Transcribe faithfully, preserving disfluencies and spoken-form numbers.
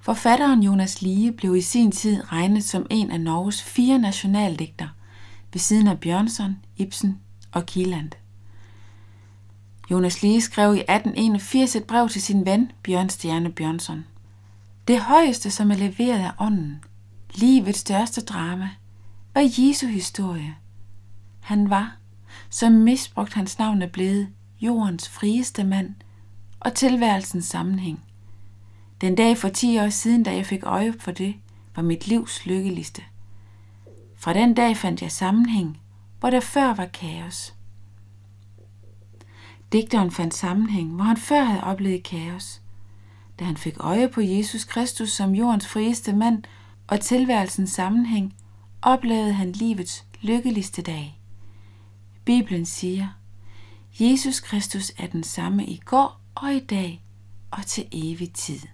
Forfatteren Jonas Lige blev i sin tid regnet som en af Norges fire nationaldigter ved siden af Bjørnson, Ibsen og Kielland. Jonas Lige skrev i atten enogfirs et brev til sin ven Bjørnstjerne Bjørnson. Det højeste, som er leveret af ånden, livets største drama, var Jesu historie. Han var, som misbrugt hans navn er blevet, jordens frieste mand og tilværelsens sammenhæng. Den dag for ti år siden, da jeg fik øje for det, var mit livs lykkeligste. Fra den dag fandt jeg sammenhæng, hvor der før var kaos. Digteren fandt sammenhæng, hvor han før havde oplevet kaos. Da han fik øje på Jesus Kristus som jordens frieste mand og tilværelsens sammenhæng, oplevede han livets lykkeligste dag. Bibelen siger, Jesus Kristus er den samme i går og i dag og til evig tid.